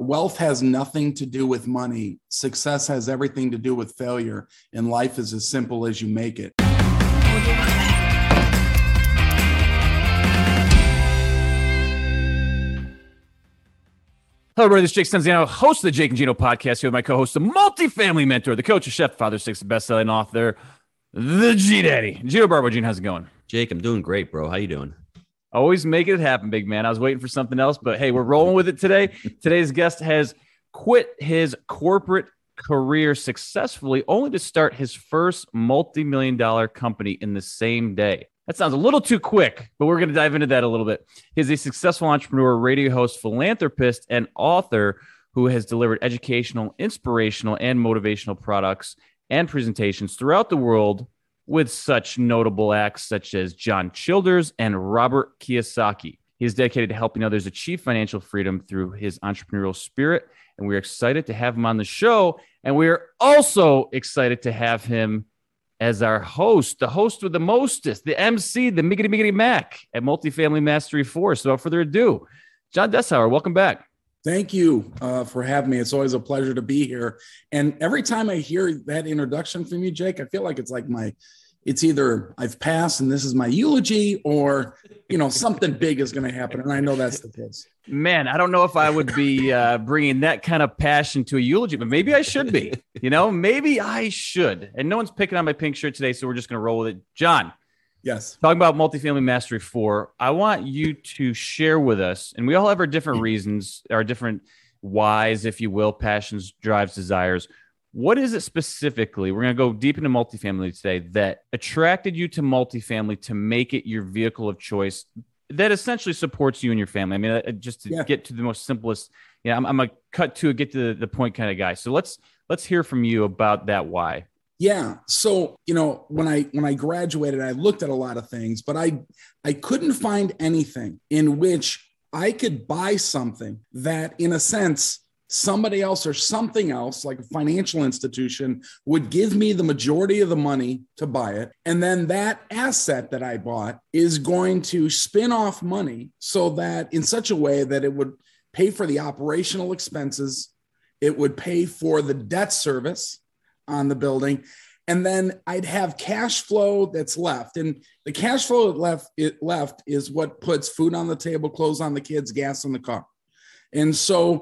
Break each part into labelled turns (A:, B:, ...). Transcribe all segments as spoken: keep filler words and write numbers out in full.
A: wealth has nothing to do with money. Success has everything to do with failure, and life is as simple as you make it.
B: Hello, everybody. This is Jake Stenziano, host of the Jake and Gino podcast, here with my co-host, the multifamily mentor, the coach, the chef, the father, six, the best-selling author, the G-Daddy. Gino Barbo. Gene, how's it going?
C: Jake, I'm doing great, bro. How you doing?
B: Always make it happen, big man. I was waiting for something else, but hey, we're rolling with it today. Today's guest has quit his corporate career successfully, only to start his first multi-million dollar company in the same day. That sounds a little too quick, but we're going to dive into that a little bit. He's a successful entrepreneur, radio host, philanthropist, and author who has delivered educational, inspirational, and motivational products and presentations throughout the world with such notable acts such as John Childers and Robert Kiyosaki. He is dedicated to helping others achieve financial freedom through his entrepreneurial spirit, and we're excited to have him on the show. And we're also excited to have him as our host, the host with the mostest, the M C, the Miggity Miggity Mac at Multifamily Mastery four. So without further ado, John Dessauer, welcome back.
A: Thank you uh, for having me. It's always a pleasure to be here. And every time I hear that introduction from you, Jake, I feel like it's like my, it's either I've passed and this is my eulogy, or, you know, something big is going to happen. And I know that's the case.
B: Man, I don't know if I would be uh, bringing that kind of passion to a eulogy, but maybe I should be, you know, maybe I should. And no one's picking on my pink shirt today, so we're just going to roll with it. John.
A: Yes.
B: Talking about Multifamily Mastery four, I want you to share with us, and we all have our different reasons, our different whys, if you will, passions, drives, desires. What is it specifically, we're going to go deep into multifamily today, that attracted you to multifamily to make it your vehicle of choice that essentially supports you and your family? I mean, just to yeah. get to the most simplest, yeah, I'm, I'm a cut to a get to the, the point kind of guy. So let's let's hear from you about that why.
A: Yeah. So, you know, when I when I graduated, I looked at a lot of things, but I I couldn't find anything in which I could buy something that, in a sense, somebody else or something else, like a financial institution, would give me the majority of the money to buy it. And then that asset that I bought is going to spin off money so that in such a way that it would pay for the operational expenses, it would pay for the debt service on the building, and then I'd have cash flow that's left. And the cash flow left, it left is what puts food on the table, clothes on the kids, gas in the car. And so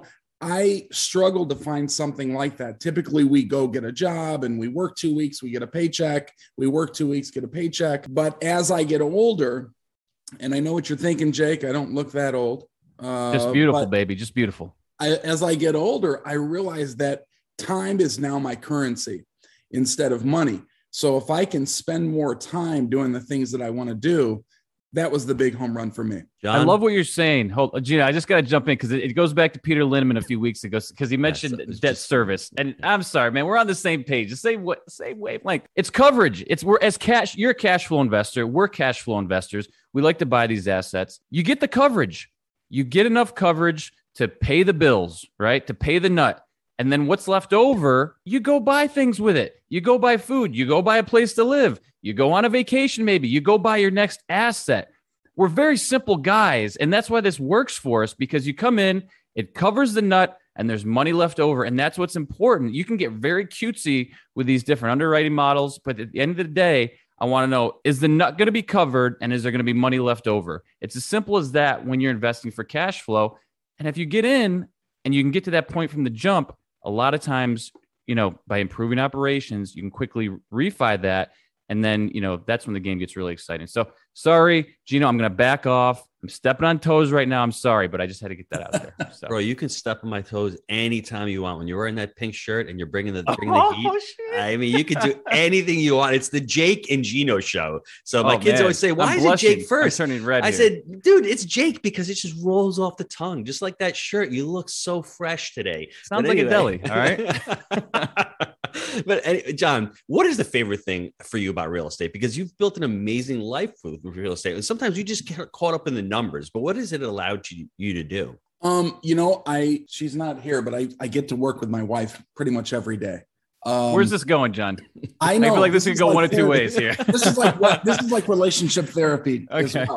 A: I struggled to find something like that. Typically, we go get a job and we work two weeks, we get a paycheck. We work two weeks, get a paycheck. But as I get older, and I know what you're thinking, Jake, I don't look that old.
B: Uh, just beautiful, baby. Just beautiful.
A: I, as I get older, I realize that time is now my currency instead of money. So if I can spend more time doing the things that I want to do, that was the big home run for me.
B: John? I love what you're saying. Hold, Gina, I just got to jump in because it, it goes back to Peter Lindemann a few weeks ago because he mentioned yeah, so debt just... service. And I'm sorry, man, we're on the same page, the same way, same wavelength. It's coverage. It's we're as cash. You're a cash flow investor. We're cash flow investors. We like to buy these assets. You get the coverage. You get enough coverage to pay the bills, right? To pay the nut. And then what's left over, you go buy things with it. You go buy food. You go buy a place to live. You go on a vacation, maybe. You go buy your next asset. We're very simple guys, and that's why this works for us, because you come in, it covers the nut, and there's money left over, and that's what's important. You can get very cutesy with these different underwriting models, but at the end of the day, I want to know, is the nut going to be covered, and is there going to be money left over? It's as simple as that when you're investing for cash flow. And if you get in and you can get to that point from the jump, a lot of times, you know, by improving operations, you can quickly refi that. And then, you know, that's when the game gets really exciting. So sorry, Gino, I'm going to back off. I'm stepping on toes right now. I'm sorry, but I just had to get that out there. So.
C: Bro, you can step on my toes anytime you want. When you're wearing that pink shirt and you're bringing the, bringing
B: oh,
C: the heat,
B: shit.
C: I mean, you can do anything you want. It's the Jake and Gino show. So my
B: oh,
C: kids
B: man.
C: always say, why
B: I'm
C: is
B: blushing.
C: it Jake first?
B: I'm turning red
C: I
B: here.
C: said, dude, it's Jake because it just rolls off the tongue. Just like that shirt. You look so fresh today.
B: Sounds
C: but
B: like
C: anyway.
B: a deli. All right.
C: But John, what is the favorite thing for you about real estate? Because you've built an amazing life with real estate. And sometimes you just get caught up in the numbers, but what has it allowed you, you to do?
A: Um, you know, I, she's not here, but I, I get to work with my wife pretty much every day. Um,
B: Where's this going, John?
A: I know.
B: I feel like this, this could go
A: like
B: one of two
A: therapy.
B: ways here.
A: This is like what this is like relationship therapy
B: okay.
A: as well.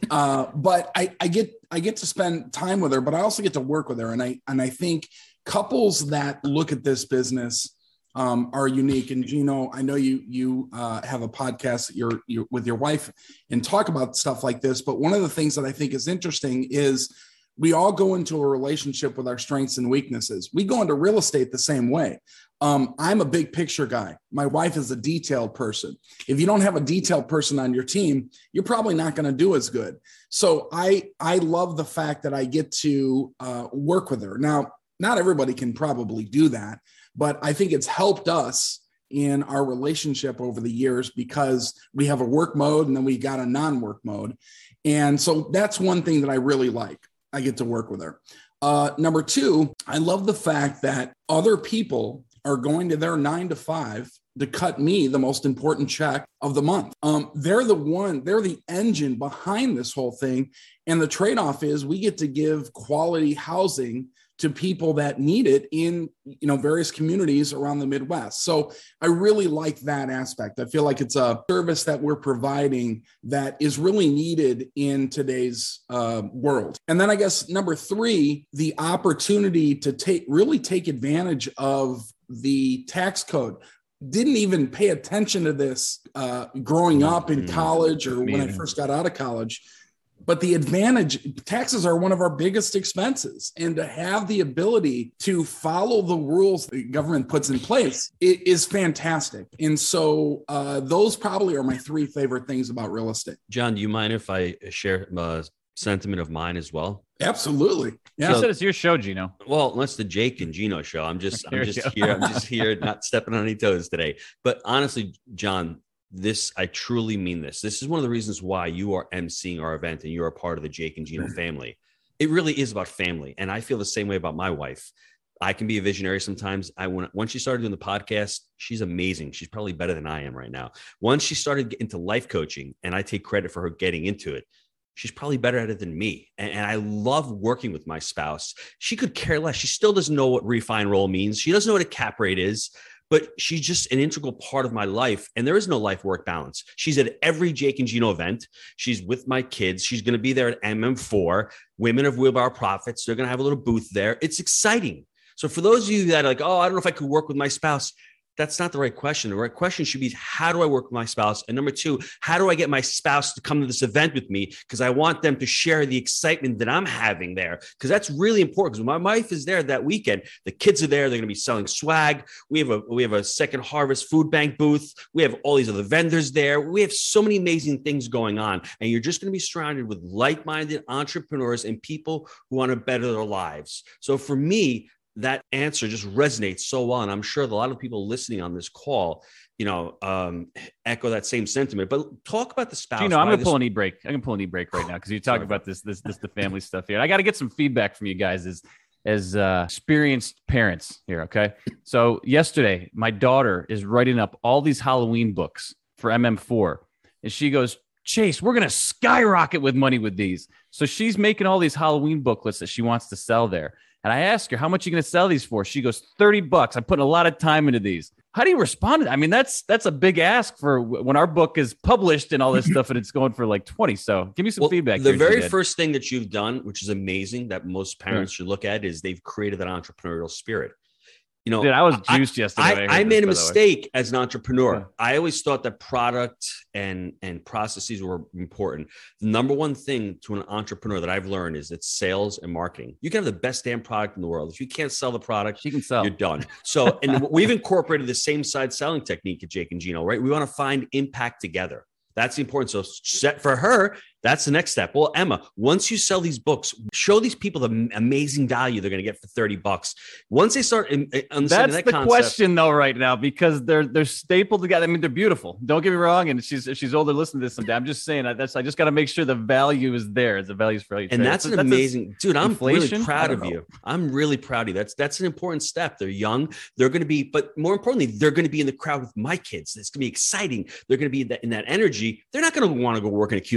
A: Uh, but I, I get I get to spend time with her, but I also get to work with her. And I and I think couples that look at this business um, are unique. And Gino, I know you you uh, have a podcast that you're, you're with your wife and talk about stuff like this. But one of the things that I think is interesting is we all go into a relationship with our strengths and weaknesses. We go into real estate the same way. Um, I'm a big picture guy. My wife is a detailed person. If you don't have a detailed person on your team, you're probably not going to do as good. So I, I love the fact that I get to uh, work with her. Now, not everybody can probably do that, but I think it's helped us in our relationship over the years because we have a work mode and then we got a non-work mode. And so that's one thing that I really like. I get to work with her. Uh, number two, I love the fact that other people are going to their nine to five to cut me the most important check of the month. Um, they're the one, they're the engine behind this whole thing. And the trade-off is we get to give quality housing to people that need it in, you know, various communities around the Midwest. So I really like that aspect. I feel like it's a service that we're providing that is really needed in today's uh, world. And then I guess number three, the opportunity to take really take advantage of the tax code. Didn't even pay attention to this uh, growing up in college or when I first got out of college. But the advantage, taxes are one of our biggest expenses. And to have the ability to follow the rules the government puts in place, it is fantastic. And so uh, those probably are my three favorite things about real estate.
C: John, do you mind if I share a sentiment of mine as well?
A: Absolutely.
B: Yeah. You said it's your show, Gino.
C: Well, that's the Jake and Gino show. I'm just, I'm just here. I'm just here, not stepping on any toes today. But honestly, John, this, I truly mean this. This is one of the reasons why you are emceeing our event and you're a part of the Jake and Gino family. It really is about family. And I feel the same way about my wife. I can be a visionary sometimes. I when, once she started doing the podcast, she's amazing. She's probably better than I am right now. Once she started getting into life coaching, and I take credit for her getting into it, she's probably better at it than me. And, and I love working with my spouse. She could care less. She still doesn't know what refi and roll means. She doesn't know what a cap rate is. But she's just an integral part of my life. And there is no life work balance. She's at every Jake and Gino event. She's with my kids. She's going to be there at M M four, Women of Wheelbarrow Profits. They're going to have a little booth there. It's exciting. So for those of you that are like, oh, I don't know if I could work with my spouse, that's not the right question. The right question should be, how do I work with my spouse? And number two, how do I get my spouse to come to this event with me? Because I want them to share the excitement that I'm having there. Because that's really important. Because when my wife is there that weekend, the kids are there. They're going to be selling swag. We have a we have a Second Harvest food bank booth. We have all these other vendors there. We have so many amazing things going on. And you're just going to be surrounded with like-minded entrepreneurs and people who want to better their lives. So for me, that answer just resonates so well. And I'm sure that a lot of people listening on this call, you know, um, echo that same sentiment, but talk about the spouse.
B: You know, I'm going to pull an e-break. I'm going to pull an e-break right now. Cause you talk about this, this, this, the family stuff here. I got to get some feedback from you guys as, as uh, experienced parents here. Okay. So yesterday, my daughter is writing up all these Halloween books for M M four. And she goes, Chase, we're going to skyrocket with money with these. So she's making all these Halloween booklets that she wants to sell there. And I asked her, how much are you going to sell these for? She goes, thirty bucks. I'm putting a lot of time into these. How do you respond to that? I mean, that's that's a big ask for when our book is published and all this stuff, and it's going for like twenty. So give me some
C: well,
B: feedback.
C: The very first thing that you've done, which is amazing, that most parents should look at, is they've created that entrepreneurial spirit. You know,
B: Dude, I was juiced
C: I,
B: yesterday.
C: I, I made a mistake as an entrepreneur. Yeah. I always thought that product and, and processes were important. The number one thing to an entrepreneur that I've learned is it's sales and marketing. You can have the best damn product in the world. If you can't sell the product,
B: you can sell.
C: You're done. So, and we've incorporated the same side selling technique at Jake and Gino, right? We want to find impact together. That's the important. So set for her, that's the next step. Well, Emma, once you sell these books, show these people the amazing value they're going to get for thirty bucks. Once they start understanding
B: that's
C: that
B: the
C: concept,
B: question though, right now, because they're, they're stapled together. I mean, they're beautiful. Don't get me wrong. And she's, if she's older, listen to this someday. I'm just saying that's, I just got to make sure the value is there. The values for each.
C: And that's
B: so
C: an
B: that's
C: amazing, dude, I'm
B: inflation?
C: really proud of
B: know.
C: you. I'm really proud of you. That's, that's an important step. They're young. They're going to be, but more importantly, they're going to be in the crowd with my kids. It's going to be exciting. They're going to be in that, in that energy. They're not going to want to go work in a cubicle.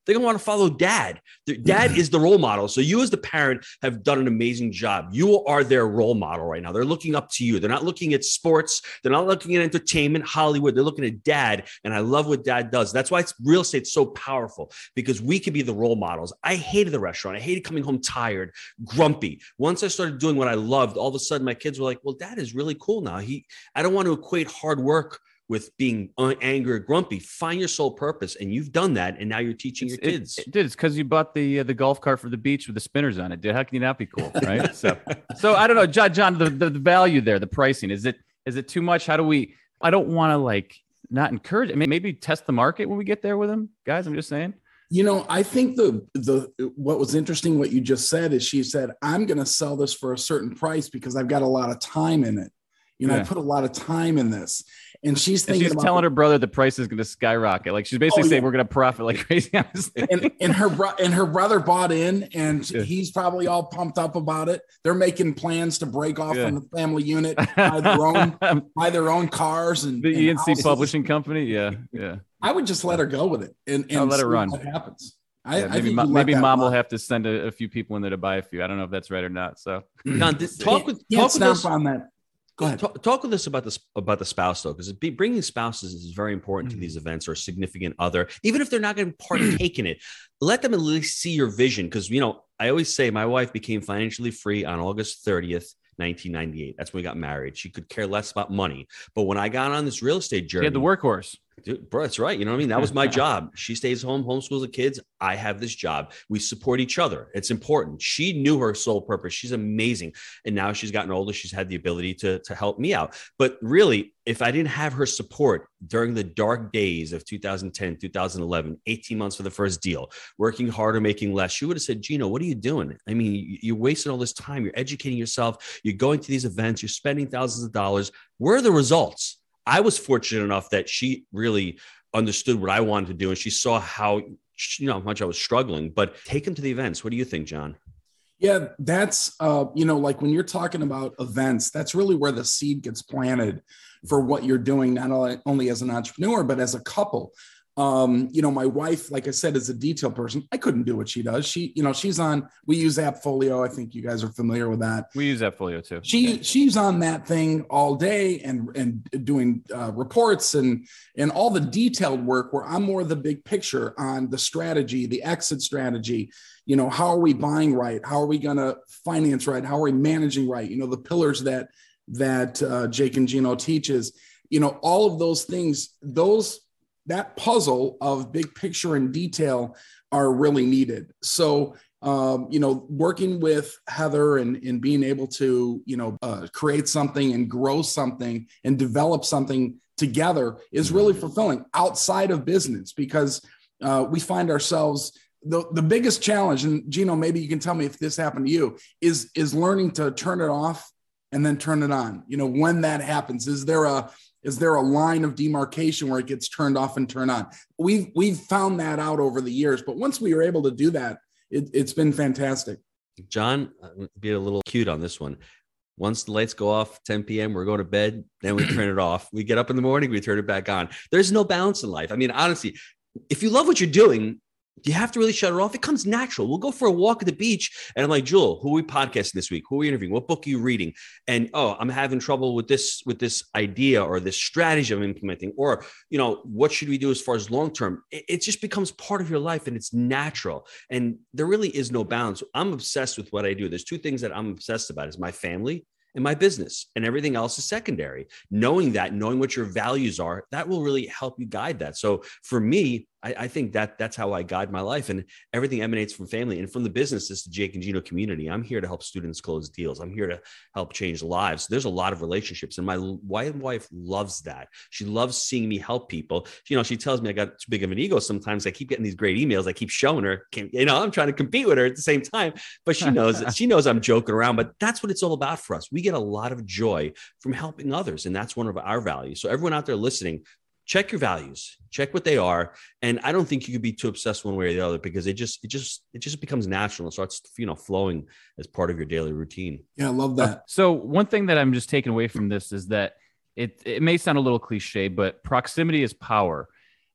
C: They're going to want to follow dad. Dad is the role model. So you as the parent have done an amazing job. You are their role model right now. They're looking up to you. They're not looking at sports. They're not looking at entertainment, Hollywood. They're looking at dad. And I love what dad does. That's why it's real estate so powerful, because we can be the role models. I hated the restaurant. I hated coming home tired, grumpy. Once I started doing what I loved, all of a sudden my kids were like, well, dad is really cool now. He, I don't want to equate hard work with being angry or grumpy. Find your sole purpose, and you've done that, and now you're teaching your kids.
B: It, it, dude, it's because you bought the uh, the golf cart for the beach with the spinners on it, dude. How can you not be cool, right? so, so I don't know, John. John, the, the the value there, the pricing, is it is it too much? How do we? I don't want to like not encourage. I mean, maybe test the market when we get there with them, guys. I'm just saying.
A: You know, I think the the what was interesting, what you just said, is she said, I'm going to sell this for a certain price because I've got a lot of time in it. You know, yeah. I put a lot of time in this. And she's thinking
B: and she's
A: about
B: telling her brother the price is going to skyrocket. Like she's basically oh, yeah. saying we're going to profit like crazy.
A: and, and her bro- and her brother bought in, and yeah. he's probably all pumped up about it. They're making plans to break off yeah. from the family unit, buy their own, buy their own cars and
B: the
A: and
B: E N C
A: houses.
B: Publishing Company. Yeah, yeah.
A: I would just let her go with it and, and
B: I'll let it run.
A: What happens?
B: I, yeah, maybe I maybe mom run. will have to send a, a few people in there to buy a few. I don't know if that's right or not. So
C: John, this, talk with
A: talk
C: with
A: us on that. Go ahead.
C: Talk, talk with us about this about the spouse though, because bringing spouses is very important mm-hmm. to these events, or a significant other, even if they're not going to partake in it. Let them at least see your vision, because you know I always say my wife became financially free on August thirtieth, nineteen ninety-eight. That's when we got married. She could care less about money, but when I got on this real estate journey,
B: she had the workhorse.
C: Dude, bro, that's right. You know what I mean? That was my job. She stays home, homeschools the kids. I have this job. We support each other. It's important. She knew her sole purpose. She's amazing. And now she's gotten older. She's had the ability to, to help me out. But really, if I didn't have her support during the dark days of two thousand ten, two thousand eleven, eighteen months for the first deal, working harder, making less, she would have said, Gino, what are you doing? I mean, you're wasting all this time. You're educating yourself. You're going to these events. You're spending thousands of dollars. Where are the results? I was fortunate enough that she really understood what I wanted to do, and she saw how, you know, how much I was struggling. But take them to the events. What do you think, John?
A: Yeah, that's, uh, you know, like when you're talking about events, that's really where the seed gets planted for what you're doing, not only as an entrepreneur, but as a couple. Um, you know, my wife, like I said, is a detail person. I couldn't do what she does. She, you know, she's on, we use Appfolio. I think you guys are familiar with that.
B: We use Appfolio too.
A: She, she's on that thing all day and, and doing uh, reports and, and all the detailed work, where I'm more the big picture on the strategy, the exit strategy. You know, how are we buying right? How are we going to finance right? How are we managing right? You know, the pillars that, that uh, Jake and Gino teaches, you know, all of those things, those, that puzzle of big picture and detail are really needed. So, um, you know, working with Heather and, and being able to, you know, uh, create something and grow something and develop something together is really fulfilling outside of business, because uh, we find ourselves, the, the biggest challenge, and Gino, maybe you can tell me if this happened to you, is, is learning to turn it off and then turn it on. You know, when that happens, is there a, Is there a line of demarcation where it gets turned off and turned on? We've we've found that out over the years, but once we were able to do that, it, it's been fantastic.
C: John, be a little cute on this one. Once the lights go off, ten p.m., we're going to bed, then we turn it off. We get up in the morning, we turn it back on. There's no balance in life. I mean, honestly, if you love what you're doing, you have to really shut it off. It comes natural. We'll go for a walk at the beach, and I'm like, Jewel, who are we podcasting this week? Who are we interviewing? What book are you reading? And oh, I'm having trouble with this with this idea or this strategy I'm implementing, or you know, what should we do as far as long term? It, it just becomes part of your life, and it's natural. And there really is no balance. I'm obsessed with what I do. There's two things that I'm obsessed about: is my family and my business, and everything else is secondary. Knowing that, knowing what your values are, that will really help you guide that. So for me, I, I think that that's how I guide my life, and everything emanates from family and from the business. This is the Jake and Gino community. I'm here to help students close deals. I'm here to help change lives. There's a lot of relationships, and my wife loves that. She loves seeing me help people. You know, she tells me I got too big of an ego sometimes. I keep getting these great emails. I keep showing her, you know, I'm trying to compete with her at the same time, but she knows that she knows I'm joking around, but that's what it's all about for us. We get a lot of joy from helping others, and that's one of our values. So everyone out there listening, check your values, check what they are. And I don't think you could be too obsessed one way or the other, because it just, it just, it just becomes natural and starts, you know, flowing as part of your daily routine.
A: Yeah. I love that.
B: So one thing that I'm just taking away from this is that it, it may sound a little cliche, but proximity is power.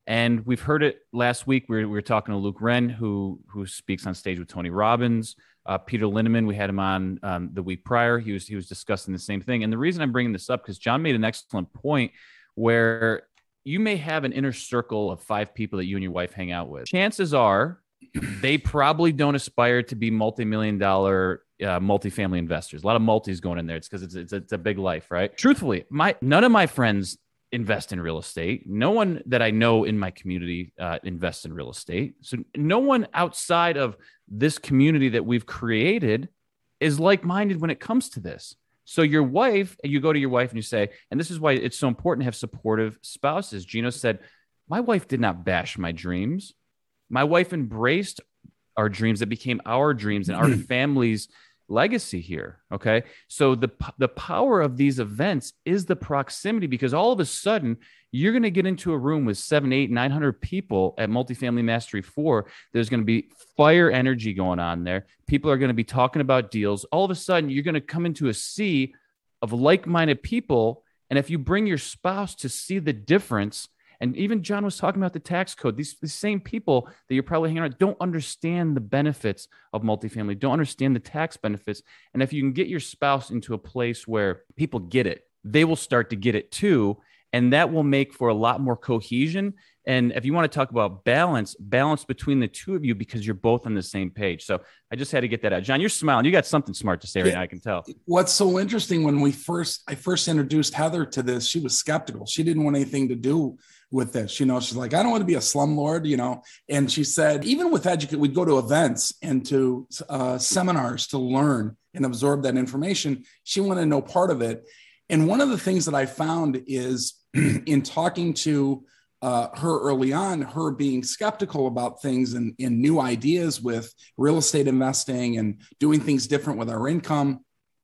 B: And we've heard it last week. We were, we were talking to Luke Wren, who who speaks on stage with Tony Robbins. Uh, Peter Linneman, we had him on um, the week prior. He was he was discussing the same thing. And the reason I'm bringing this up, because John made an excellent point where you may have an inner circle of five people that you and your wife hang out with. Chances are they probably don't aspire to be multi-million dollar uh, multifamily investors. A lot of multis going in there. It's because it's, it's it's a big life, right? Truthfully, my none of my friends invest in real estate. No one that I know in my community uh, invests in real estate. So no one outside of this community that we've created is like-minded when it comes to this. So your wife, you go to your wife and you say, and this is why it's so important to have supportive spouses. Gino said, my wife did not bash my dreams. My wife embraced our dreams that became our dreams and our family's legacy here. Okay. So the, the power of these events is the proximity, because all of a sudden you're going to get into a room with seven, eight, nine hundred people at Multifamily Mastery four. There's going to be fire energy going on there. People are going to be talking about deals. All of a sudden you're going to come into a sea of like-minded people. And if you bring your spouse to see the difference, and even John was talking about the tax code, these, these same people that you're probably hanging around don't understand the benefits of multifamily, don't understand the tax benefits. And if you can get your spouse into a place where people get it, they will start to get it too. And that will make for a lot more cohesion. And if you want to talk about balance, balance between the two of you, because you're both on the same page. So I just had to get that out. John, you're smiling. You got something smart to say right now, I can tell.
A: What's so interesting, when we first, I first introduced Heather to this, she was skeptical. She didn't want anything to do with this. You know, she's like, I don't want to be a slumlord, you know? And she said, even with educate, we'd go to events and to uh, seminars to learn and absorb that information. She wanted no part of it. And one of the things that I found is in talking to uh, her early on, her being skeptical about things and, and new ideas with real estate investing and doing things different with our income,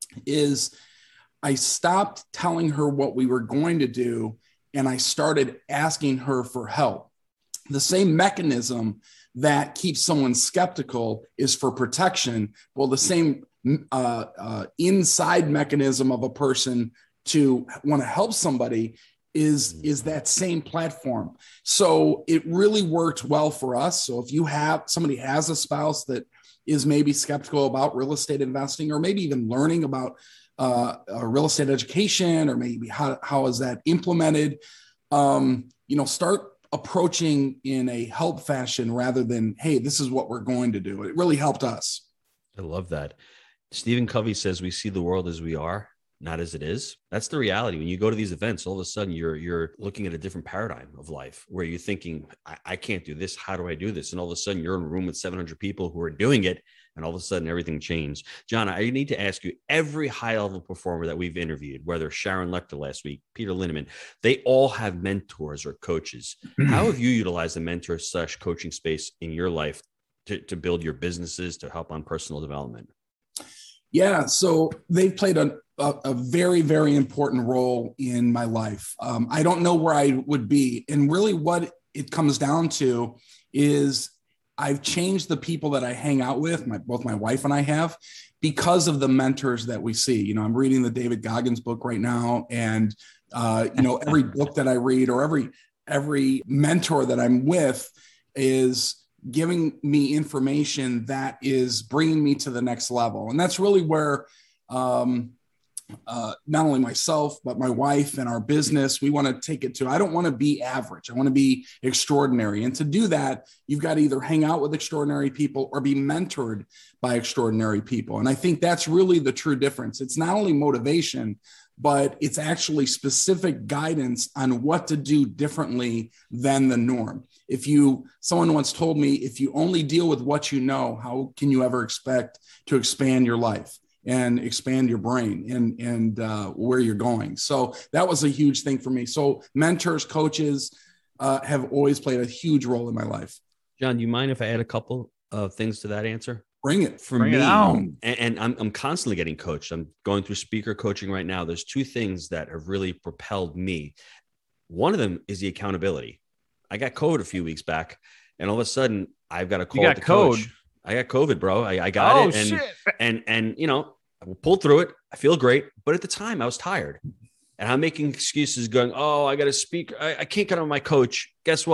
A: is I stopped telling her what we were going to do, and I started asking her for help. The same mechanism that keeps someone skeptical is for protection. Well, the same uh, uh, inside mechanism of a person to want to help somebody is, is that same platform. So it really worked well for us. So if you have, somebody has a spouse that is maybe skeptical about real estate investing, or maybe even learning about uh, uh, real estate education, or maybe how, how is that implemented, um, you know, start approaching in a help fashion rather than, hey, this is what we're going to do. It really helped us.
C: I love that. Stephen Covey says we see the world as we are, not as it is. That's the reality. When you go to these events, all of a sudden you're you're looking at a different paradigm of life, where you're thinking, I, I can't do this. How do I do this? And all of a sudden you're in a room with seven hundred people who are doing it. And all of a sudden everything changed. John, I need to ask you, every high level performer that we've interviewed, whether Sharon Lechter last week, Peter Linneman, they all have mentors or coaches. How have you utilized the mentor slash coaching space in your life to, to build your businesses, to help on personal development?
A: Yeah, so they've played a, a, a very, very important role in my life. Um, I don't know where I would be. And really what it comes down to is I've changed the people that I hang out with, my, both my wife and I have, because of the mentors that we see. You know, I'm reading the David Goggins book right now. And, uh, you know, every book that I read, or every, every mentor that I'm with is giving me information that is bringing me to the next level. And that's really where um, uh, not only myself, but my wife and our business, we want to take it to. I don't want to be average. I want to be extraordinary. And to do that, you've got to either hang out with extraordinary people or be mentored by extraordinary people. And I think that's really the true difference. It's not only motivation, but it's actually specific guidance on what to do differently than the norm. If you, someone once told me, if you only deal with what you know, how can you ever expect to expand your life and expand your brain and, and uh, where you're going? So that was a huge thing for me. So mentors, coaches uh, have always played a huge role in my life.
C: John, do you mind if I add a couple of things to that answer?
A: Bring it.
C: For
B: Bring
C: me,
B: it on.
C: and, and I'm, I'm constantly getting coached. I'm going through speaker coaching right now. There's two things that have really propelled me. One of them is the accountability. I got COVID a few weeks back, and all of a sudden I've got a call.
B: You got
C: the
B: code.
C: coach. I got COVID, bro. I, I got
B: oh,
C: it. And,
B: shit.
C: and, and, you know, I pulled through it. I feel great. But at the time I was tired, and I'm making excuses going, oh, I got to speak. I, I can't get on my coach. Guess what?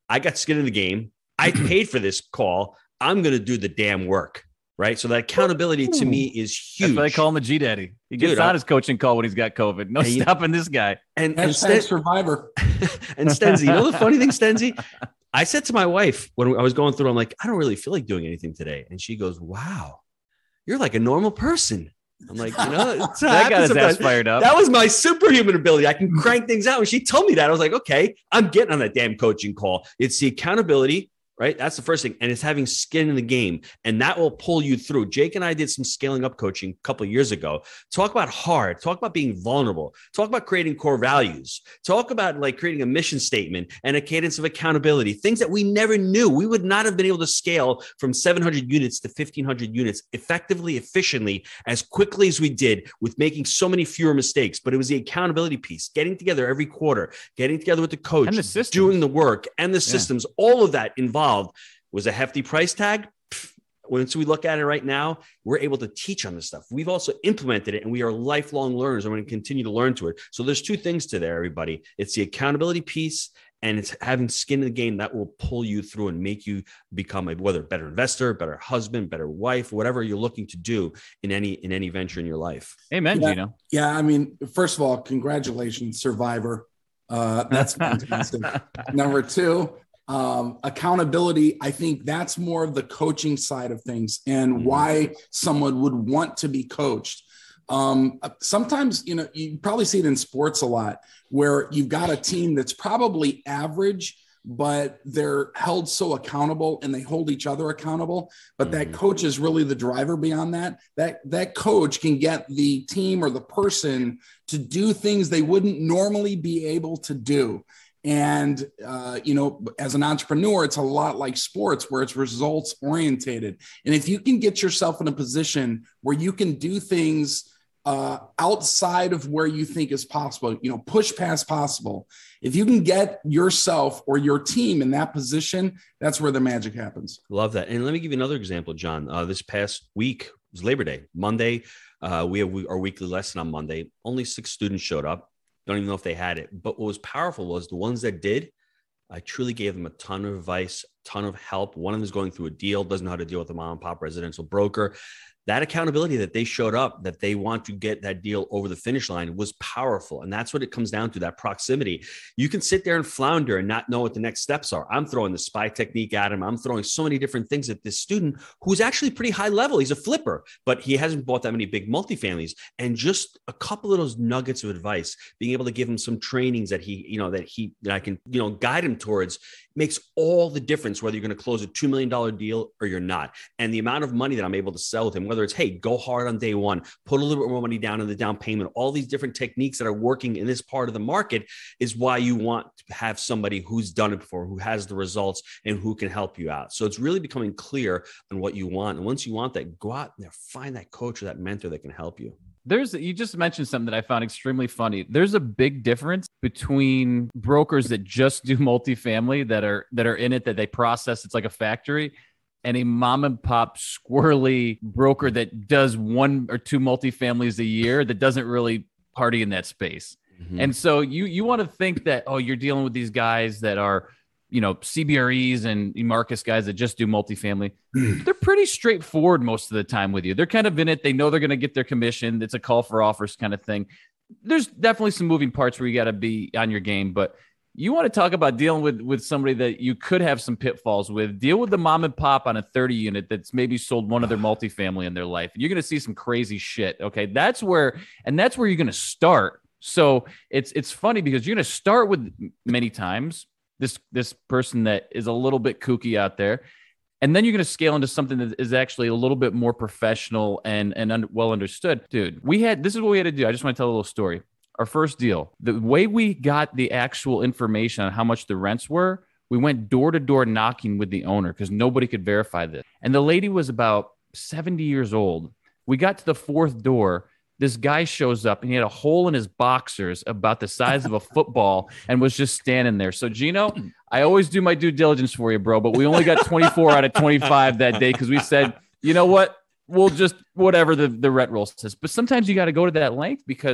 C: I got skin in the game. I paid for this call. I'm going to do the damn work. Right. So that accountability to me is huge.
B: That's why they call him the G Daddy. He gets Dude, on I, his coaching call when he's got COVID. No stopping you, this guy.
C: And,
A: and Sten- Survivor.
C: And Stenzi, you know the funny thing, Stenzi? I said to my wife when I was going through, I'm like, I don't really feel like doing anything today. And she goes, wow, you're like a normal person. I'm like, you know, it's
B: that got his ass fired up.
C: That was my superhuman ability. I can crank things out. When she told me that, I was like, okay, I'm getting on that damn coaching call. It's the accountability. Right. That's the first thing. And it's having skin in the game. And that will pull you through. Jake and I did some scaling up coaching a couple of years ago. Talk about hard. Talk about being vulnerable. Talk about creating core values. Talk about like creating a mission statement and a cadence of accountability. Things that we never knew. We would not have been able to scale from seven hundred units to fifteen hundred units effectively, efficiently, as quickly as we did with making so many fewer mistakes. But it was the accountability piece, getting together every quarter, getting together with the coach,
B: and the
C: doing the work and the yeah. systems, all of that involved. Was a hefty price tag. Once we look at it right now, we're able to teach on this stuff. We've also implemented it and we are lifelong learners. I'm going to continue to learn to it. So there's two things to there, everybody. It's the accountability piece and it's having skin in the game that will pull you through and make you become a, whether better investor, better husband, better wife, whatever you're looking to do in any, in any venture in your life.
B: Amen,
A: yeah,
B: Gino.
A: Yeah. I mean, first of all, congratulations, Survivor. Uh, that's fantastic. Number two, Um, accountability, I think that's more of the coaching side of things and mm-hmm. why someone would want to be coached. Um, sometimes, you know, you probably see it in sports a lot where you've got a team that's probably average, but they're held so accountable and they hold each other accountable. But mm-hmm. that coach is really the driver beyond that. That, that coach can get the team or the person to do things they wouldn't normally be able to do. And, uh, you know, as an entrepreneur, it's a lot like sports where it's results orientated. And if you can get yourself in a position where you can do things uh, outside of where you think is possible, you know, push past possible. If you can get yourself or your team in that position, that's where the magic happens.
C: Love that. And let me give you another example, John. Uh, this past week was Labor Day, Monday. Uh, we have our weekly lesson on Monday. Only six students showed up. Don't even know if they had it. But what was powerful was the ones that did, I truly gave them a ton of advice, ton of help. One of them is going through a deal, doesn't know how to deal with a mom and pop residential broker. That accountability that they showed up, that they want to get that deal over the finish line was powerful. And that's what it comes down to, that proximity. You can sit there and flounder and not know what the next steps are. I'm throwing the SPY technique at him. I'm throwing so many different things at this student who's actually pretty high level. He's a flipper, but he hasn't bought that many big multifamilies. And just a couple of those nuggets of advice, being able to give him some trainings that he, you know, that he, that I can, you know, guide him towards, makes all the difference, whether you're going to close a two million dollars deal or you're not. And the amount of money that I'm able to sell with him, whether it's, hey, go hard on day one, put a little bit more money down in the down payment, all these different techniques that are working in this part of the market is why you want to have somebody who's done it before, who has the results and who can help you out. So it's really becoming clear on what you want. And once you want that, go out there, find that coach or that mentor that can help you.
B: There's, you just mentioned something that I found extremely funny. There's a big difference between brokers that just do multifamily that are, that are in it, that they process. It's like a factory, and a mom and pop squirrely broker that does one or two multifamilies a year that doesn't really party in that space. Mm-hmm. And so you, you want to think that, oh, you're dealing with these guys that are, you know, C B R Es and Marcus guys that just do multifamily. They're pretty straightforward most of the time with you. They're kind of in it. They know they're going to get their commission. It's a call for offers kind of thing. There's definitely some moving parts where you got to be on your game, but you want to talk about dealing with, with somebody that you could have some pitfalls with. Deal with the mom and pop on a thirty unit that's maybe sold one of their multifamily in their life. You're going to see some crazy shit. Okay. That's where, and that's where you're going to start. So it's, it's funny because you're going to start with many times this, this person that is a little bit kooky out there. And then you're going to scale into something that is actually a little bit more professional and, and un- well understood. Dude, we had, this is what we had to do. I just want to tell a little story. Our first deal, the way we got the actual information on how much the rents were, we went door to door knocking with the owner because nobody could verify this. And the lady was about seventy years old. We got to the fourth door. This guy shows up and he had a hole in his boxers about the size of a football and was just standing there. So Gino, I always do my due diligence for you, bro, but we only got twenty-four out of twenty-five that day because we said, you know what, we'll just whatever the, the rent roll says. But sometimes you got to go to that length because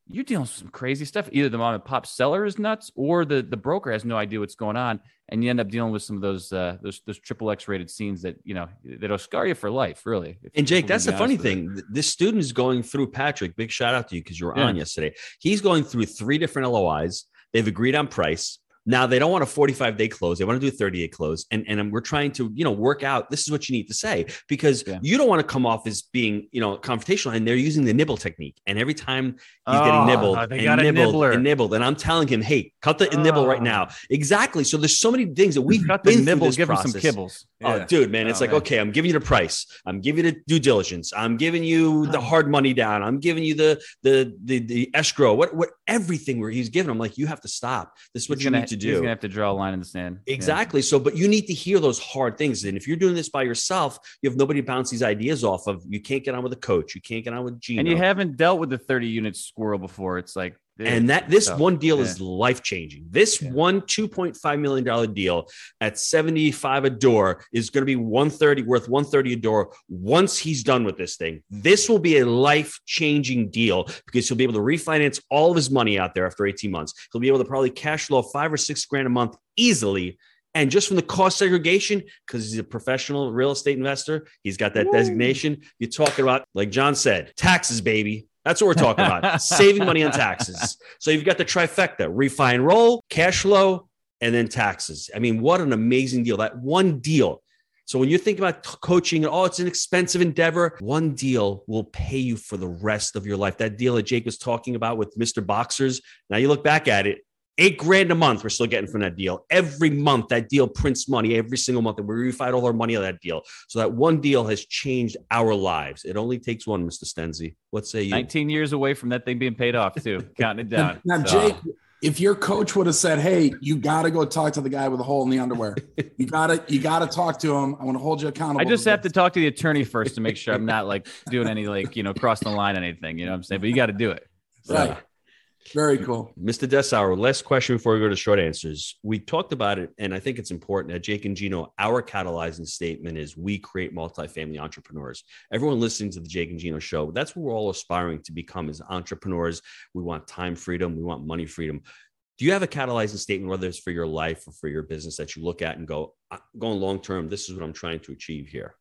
B: you're dealing with some crazy stuff. Either the mom and pop seller is nuts, or the the broker has no idea what's going on, and you end up dealing with some of those uh, those those triple X rated scenes that you know that'll scar you for life, really.
C: And Jake, that's the funny thing. It. This student is going through, Patrick. Big shout out to you because you were yeah. on yesterday. He's going through three different L O Is. They've agreed on price. Now they don't want a forty-five day close. They want to do a thirty day close. And, and we're trying to, you know, work out, this is what you need to say, because yeah. you don't want to come off as being, you know, confrontational, and they're using the nibble technique. And every time he's oh, getting nibbled and nibbled and nibbled, and I'm telling him, hey, cut the oh. nibble right now. Exactly. So there's so many things that we've
B: cut
C: been
B: the nibble,
C: give
B: him some kibbles.
C: Yeah. Oh, dude, man. It's oh, like, man. okay, I'm giving you the price. I'm giving you the due diligence. I'm giving you the hard money down. I'm giving you the, the, the, the escrow, what, what, everything where he's giving. I'm like, you have to stop. This is what he's you
B: gonna,
C: need to do.
B: He's going to have to draw a line in the sand.
C: Exactly. Yeah. So, but you need to hear those hard things. And if you're doing this by yourself, you have nobody to bounce these ideas off of. You can't get on with a coach. You can't get on with Gino.
B: And you haven't dealt with the thirty unit squirrel before. It's like,
C: and that this so, one deal yeah. is life changing. This yeah. one two point five million dollars deal at seventy-five a door is going to be one thirty worth one thirty a door. Once he's done with this thing, this will be a life changing deal because he'll be able to refinance all of his money out there after eighteen months. He'll be able to probably cash flow five or six grand a month easily. And just from the cost segregation, because he's a professional real estate investor, he's got that Woo. designation. You're talking about, like John said, taxes, baby. That's what we're talking about. Saving money on taxes. So you've got the trifecta: refi and roll, cash flow, and then taxes. I mean, what an amazing deal. That one deal. So when you think about t- coaching, oh, it's an expensive endeavor. One deal will pay you for the rest of your life. That deal that Jake was talking about with Mister Boxers. Now you look back at it, eight grand a month we're still getting from that deal. Every month that deal prints money every single month, and we refied all our money on that deal. So that one deal has changed our lives. It only takes one, Mister Stenzi. What say you?
B: nineteen years away from that thing being paid off too, counting it down.
A: Now, so. Jake, if your coach would have said, hey, you got to go talk to the guy with a hole in the underwear. You got to, you got to talk to him. I want to hold you accountable.
B: I just have to talk to the attorney first to make sure I'm not like doing any, like, you know, crossing the line, anything, you know what I'm saying? But you got to do it. So.
A: Right. Very cool.
C: Mister Dessauer, last question before we go to short answers. We talked about it, and I think it's important that Jake and Gino, our catalyzing statement is we create multifamily entrepreneurs. Everyone listening to the Jake and Gino show, that's what we're all aspiring to become as entrepreneurs. We want time freedom. We want money freedom. Do you have a catalyzing statement, whether it's for your life or for your business, that you look at and go, going long-term, this is what I'm trying to achieve here?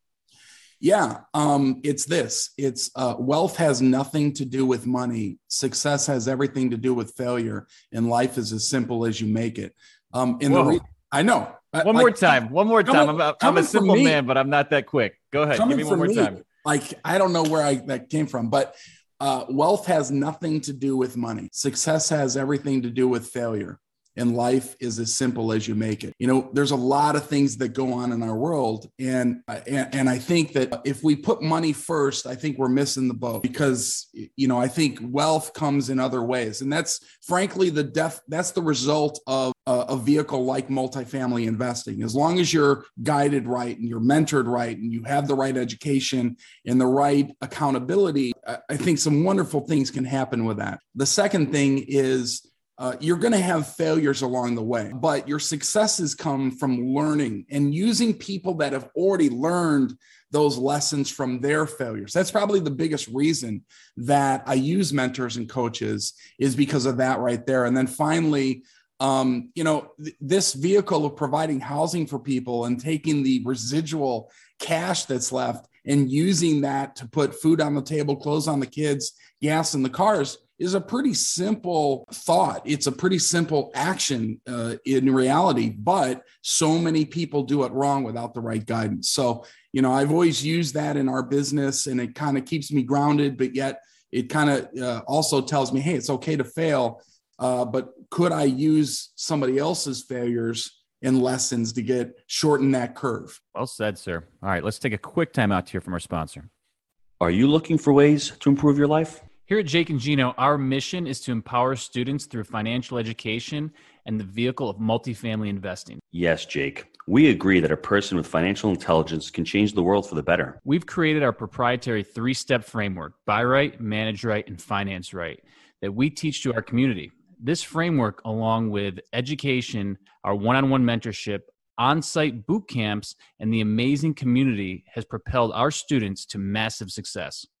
A: Yeah, um, it's this. It's uh, wealth has nothing to do with money. Success has everything to do with failure, and life is as simple as you make it. Um, in the re- I know.
B: One like, more time. One more time. I'm a, I'm a simple man, but I'm not that quick. Go ahead. Give me one more me, time.
A: Like, I don't know where I that came from, but uh, wealth has nothing to do with money. Success has everything to do with failure. And life is as simple as you make it. You know, there's a lot of things that go on in our world. And, and, and I think that if we put money first, I think we're missing the boat because, you know, I think wealth comes in other ways. And that's frankly, the def that's the result of a, a vehicle like multifamily investing. As long as you're guided right and you're mentored right and you have the right education and the right accountability, I, I think some wonderful things can happen with that. The second thing is, Uh, you're going to have failures along the way, but your successes come from learning and using people that have already learned those lessons from their failures. That's probably the biggest reason that I use mentors and coaches, is because of that right there. And then finally, um, you know, th- this vehicle of providing housing for people and taking the residual cash that's left and using that to put food on the table, clothes on the kids, gas in the cars, is a pretty simple thought. It's a pretty simple action uh, in reality, but so many people do it wrong without the right guidance. So, you know, I've always used that in our business, and it kind of keeps me grounded, but yet it kind of uh, also tells me, hey, it's okay to fail, uh, but could I use somebody else's failures and lessons to get shorten that curve?
B: Well said, sir. All right, let's take a quick time out here from our sponsor.
C: Are you looking for ways to improve your life?
B: Here at Jake and Gino, our mission is to empower students through financial education and the vehicle of multifamily investing.
C: Yes, Jake. We agree that a person with financial intelligence can change the world for the better.
B: We've created our proprietary three-step framework, buy right, manage right, and finance right, that we teach to our community. This framework, along with education, our one-on-one mentorship, on-site boot camps, and the amazing community, has propelled our students to massive success.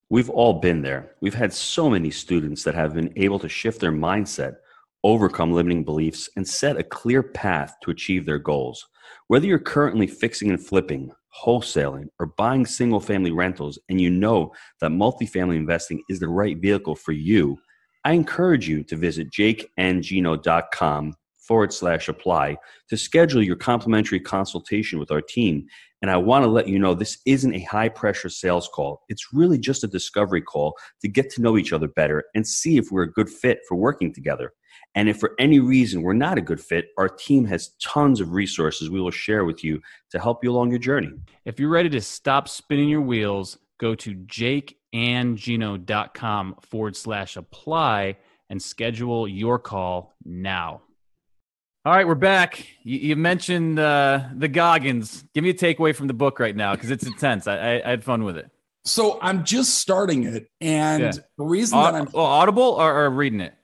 C: We've all been there. We've had so many students that have been able to shift their mindset, overcome limiting beliefs, and set a clear path to achieve their goals. Whether you're currently fixing and flipping, wholesaling, or buying single-family rentals, and you know that multifamily investing is the right vehicle for you, I encourage you to visit jakeandgino.com forward slash apply to schedule your complimentary consultation with our team. And I want to let you know this isn't a high-pressure sales call. It's really just a discovery call to get to know each other better and see if we're a good fit for working together. And if for any reason we're not a good fit, our team has tons of resources we will share with you to help you along your journey.
B: If you're ready to stop spinning your wheels, go to jakeandgino.com forward slash apply and schedule your call now. All right, we're back. You, you mentioned uh, the Goggins. Give me a takeaway from the book right now because it's intense. I, I, I had fun with it.
A: So I'm just starting it. And
B: yeah.
A: the reason
B: uh,
A: that I'm...
B: Oh, Audible or, or reading it?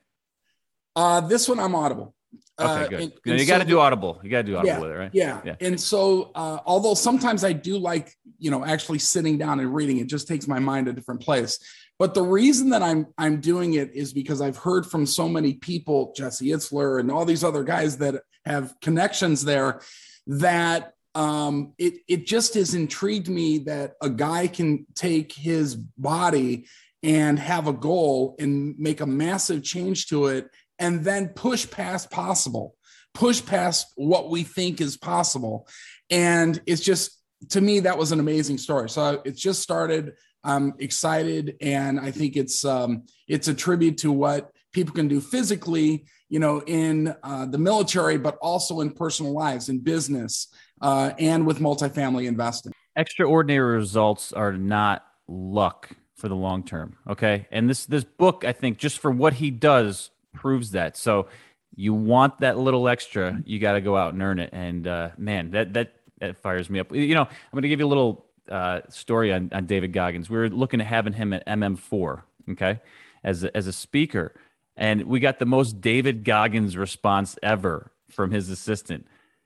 A: Uh, this one I'm Audible.
B: Okay,
A: uh,
B: good.
A: And,
B: no,
A: and
B: you
A: so
B: got to do Audible. You got to do Audible
A: yeah,
B: with it, right?
A: Yeah. yeah. And so, uh, although sometimes I do like, you know, actually sitting down and reading, it just takes my mind a different place. But the reason that I'm I'm doing it is because I've heard from so many people, Jesse Itzler and all these other guys that have connections there, that um, it it just has intrigued me that a guy can take his body and have a goal and make a massive change to it, and then push past possible, push past what we think is possible. And it's just, to me, that was an amazing story. So it's just started. I'm excited. And I think it's, um, it's a tribute to what people can do physically, you know, in uh, the military, but also in personal lives, in business, uh, and with multifamily investing.
B: Extraordinary results are not luck for the long term. Okay. And this, this book, I think, just for what he does, proves that. So you want that little extra, you got to go out and earn it. And uh, man, that, that, that fires me up. You know, I'm going to give you a little uh, story on, on David Goggins. We were looking at having him at M M four, okay, as a, as a speaker. And we got the most David Goggins response ever from his assistant.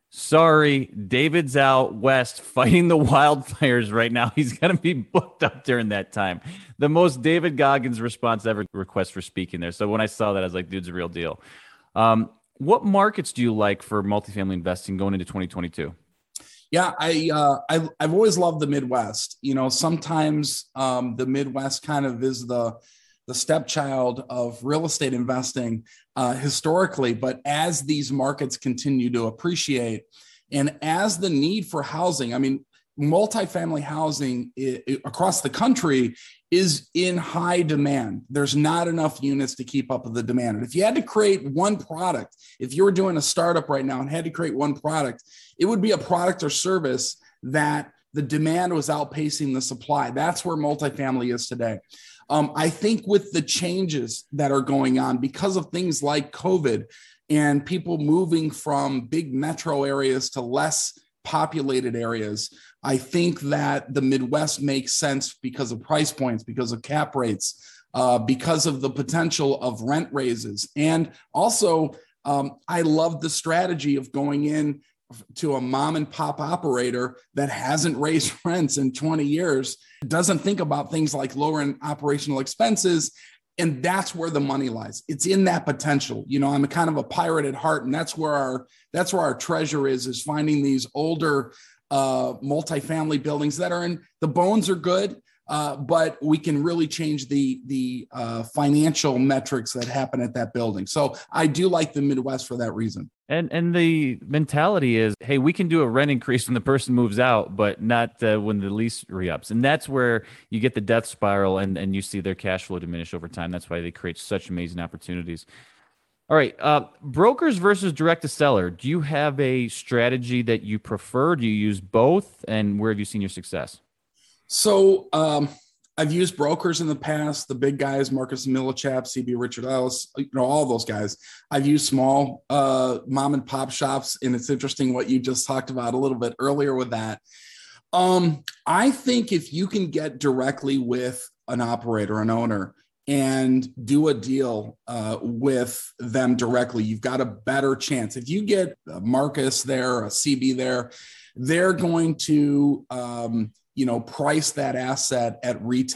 B: Sorry, David's out west fighting the wildfires right now. He's going to be booked up during that time. The most David Goggins response ever, request for speaking there. So when I saw that, I was like, dude's a real deal. Um, what markets do you like for multifamily investing going into twenty twenty-two?
A: Yeah, I, uh, I, I've always loved the Midwest. You know, sometimes um, the Midwest kind of is the, the stepchild of real estate investing uh, historically. But as these markets continue to appreciate, and as the need for housing, I mean, multifamily housing I- I, across the country is in high demand. There's not enough units to keep up with the demand. And if you had to create one product, if you were doing a startup right now and had to create one product, it would be a product or service that the demand was outpacing the supply. That's where multifamily is today. Um, I think with the changes that are going on because of things like COVID and people moving from big metro areas to less populated areas, I think that the Midwest makes sense because of price points, because of cap rates, uh, because of the potential of rent raises. And also, um, I love the strategy of going in to a mom and pop operator that hasn't raised rents in twenty years, doesn't think about things like lowering operational expenses. And that's where the money lies. It's in that potential. You know, I'm a kind of a pirate at heart, and that's where our, that's where our treasure is, is finding these older uh, multifamily buildings that are in, the bones are good, uh, but we can really change the, the uh, financial metrics that happen at that building. So I do like the Midwest for that reason.
B: And and the mentality is, hey, we can do a rent increase when the person moves out, but not uh, when the lease re-ups. And that's where you get the death spiral, and, and you see their cash flow diminish over time. That's why they create such amazing opportunities. All right, uh, brokers versus direct to seller. Do you have a strategy that you prefer? Do you use both? And where have you seen your success?
A: So um, I've used brokers in the past, the big guys, Marcus Millichap, C B Richard Ellis, you know, all those guys. I've used small uh, mom and pop shops, and it's interesting what you just talked about a little bit earlier with that. Um, I think if you can get directly with an operator, an owner, and do a deal uh, with them directly, you've got a better chance. If you get a Marcus there, a C B there, they're going to um, you know, price that asset at retail.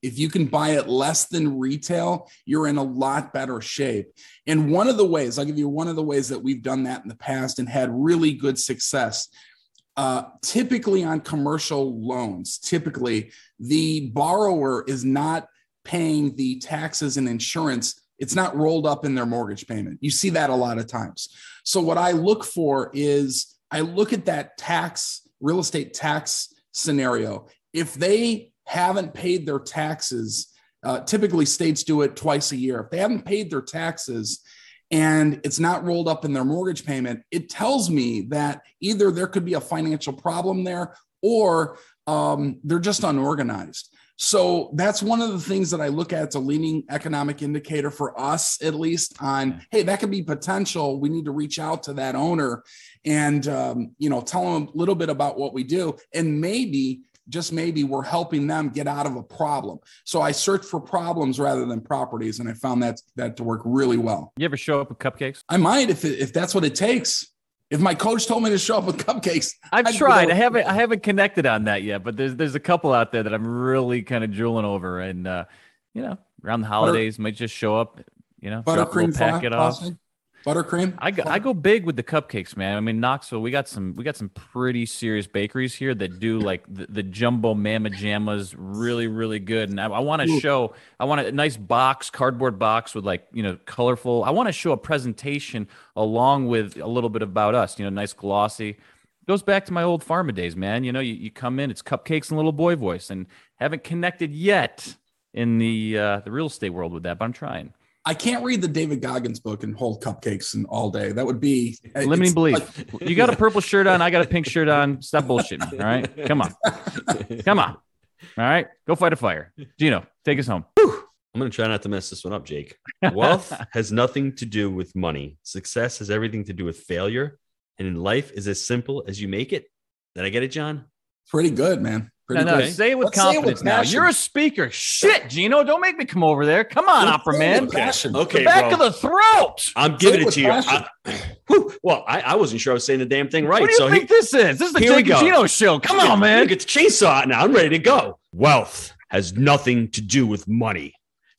A: If you can buy it less than retail, you're in a lot better shape. And one of the ways, I'll give you one of the ways that we've done that in the past and had really good success. Uh, typically on commercial loans, typically the borrower is not paying the taxes and insurance. It's not rolled up in their mortgage payment. You see that a lot of times. So what I look for is I look at that tax, real estate tax scenario. If they haven't paid their taxes, uh, typically states do it twice a year. If they haven't paid their taxes and it's not rolled up in their mortgage payment, it tells me that either there could be a financial problem there or um, they're just unorganized. So that's one of the things that I look at. It's a leading economic indicator for us, at least, on, hey, that could be potential. We need to reach out to that owner and, um, you know, tell them a little bit about what we do. And maybe, just maybe, we're helping them get out of a problem. So I search for problems rather than properties. And I found that, that to work really well.
B: You ever show up with cupcakes?
A: I might, if, it, if that's what it takes. If my coach told me to show up with cupcakes,
B: I've
A: I'd
B: tried.
A: go.
B: I haven't. I haven't connected on that yet. But there's there's a couple out there that I'm really kind of drooling over, and uh, you know, around the holidays, Butter, might just show up. You know,
A: buttercream
B: packet off.
A: Buttercream.
B: I go, I go big with the cupcakes, man. I mean, Knoxville, we got some we got some pretty serious bakeries here that do like the, the jumbo mama jammas really, really good. And I, I want to show, I want a nice box, cardboard box with like, you know, colorful. I want to show a presentation along with a little bit about us, you know, nice glossy. It goes back to my old pharma days, man. You know, you, you come in, it's cupcakes and little boy voice, and haven't connected yet in the uh, the real estate world with that, but I'm trying.
A: I can't read the David Goggins book and hold cupcakes and all day. That would be
B: limiting belief. Like, you got a purple shirt on. I got a pink shirt on. Stop bullshitting. All right. Come on. Come on. All right. Go fight a fire. Gino, take us home.
C: Whew. I'm going to try not to mess this one up, Jake. Wealth has nothing to do with money. Success has everything to do with failure. And in life is as simple as you make it. Did I get it, John?
A: Pretty good, man.
B: No, no, say it with Let's confidence it with now. You're a speaker. Shit, Gino, don't make me come over there. Come on, Let's opera man.
C: Okay, okay
B: the back bro. of the throat.
C: I'm giving it, it to you. I, whew, well, I, I wasn't sure I was saying the damn thing right.
B: What do you
C: so
B: think
C: he,
B: this is? This is the Jake and Gino show. Come on, man.
C: Get the chainsaw out now. I'm ready to go. Wealth has nothing to do with money.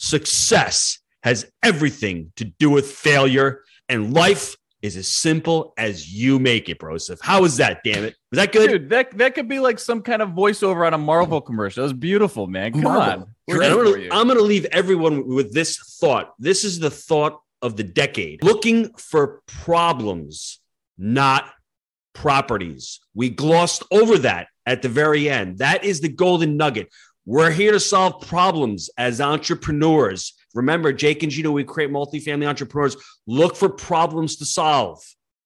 C: Success has everything to do with failure, and life is as simple as you make it, Broseph. How is that, damn it? Was that good?
B: Dude, that, that could be like some kind of voiceover on a Marvel commercial. That was beautiful, man. Come Marvel. on.
C: I'm going to leave everyone with this thought. This is the thought of the decade. Looking for problems, not properties. We glossed over that at the very end. That is the golden nugget. We're here to solve problems as entrepreneurs. Remember, Jake and Gino, we create multifamily entrepreneurs. Look for problems to solve,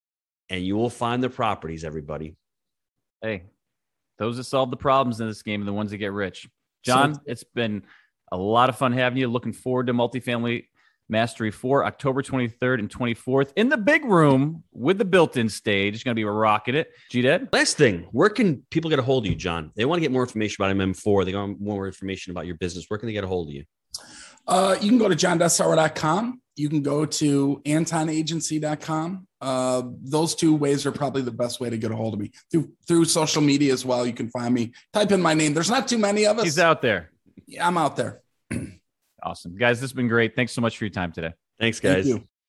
C: and you will find the properties, everybody.
B: Hey, those that solve the problems in this game are the ones that get rich. John, so, it's been a lot of fun having you. Looking forward to Multifamily Mastery four, October twenty-third and twenty-fourth in the big room with the built-in stage. It's going to be rocking it. G-Dad?
C: Last thing, where can people get a hold of you, John? They want to get more information about M M four. They want more information about your business. Where can they get a hold of you?
A: Uh, you can go to john dessauer dot com. You can go to anton agency dot com. Uh, those two ways are probably the best way to get a hold of me. Through through social media as well, you can find me. Type in my name. There's not too many of us.
B: He's out there.
A: Yeah, I'm out there.
B: Awesome. Guys, this has been great. Thanks so much for your time today.
C: Thanks, guys.
A: Thank you.